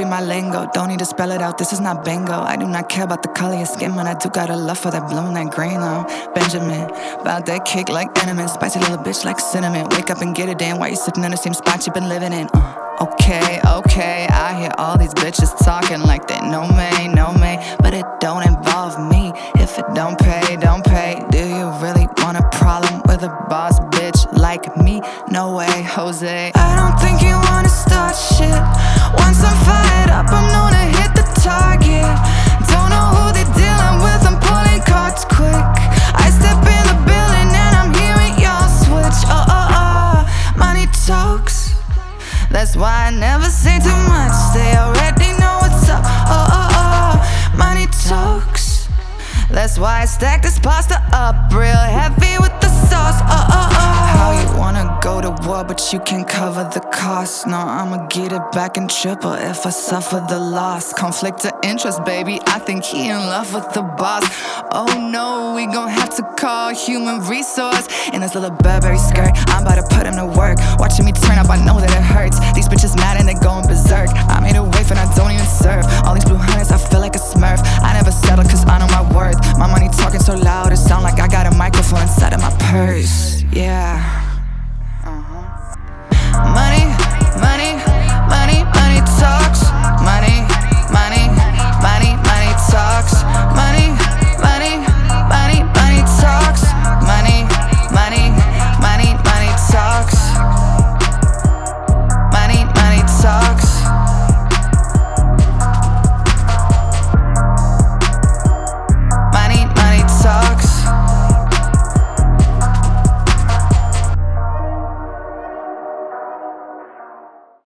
my lingo. Don't need to spell it out, this is not bingo. I do not care about the color of your skin, man. I do got a love for that blue and that green, though. Benjamin, about that kick like Enemies. Spicy little bitch like cinnamon. Wake up and get it in. Why you sitting in the same spot you been living in? Okay, I hear all these bitches talking like they know me, but it don't involve me. If it don't pay, don't pay. Do you really want a problem with a boss bitch like me? No way, Jose. I don't think you wanna start shit. Once I'm fired up, I'm known to hit the target. Don't know who they're dealing with, I'm pulling cards quick. I step in the building and I'm hearing y'all switch. Money talks. That's why I never say too much. They already know what's up. Money talks. That's why I stack this pasta up real heavy with the sauce. How you wanna go to war but you can't cover the cost? No, I'ma get it back in triple if I suffer the loss. Conflict of interest, baby, I think he in love with the boss. Oh no, we gon' have to call human resource. In this little Burberry skirt, I'm about to put him to work. Watching me turn up, I know that it hurts. These bitches mad and they going berserk. I made a wave and I don't even serve. All these blue hunters, I feel like a smurf. I never settle cause I know my worth. My money talking so loud, it sound like I got a microphone inside of my purse. Yeah.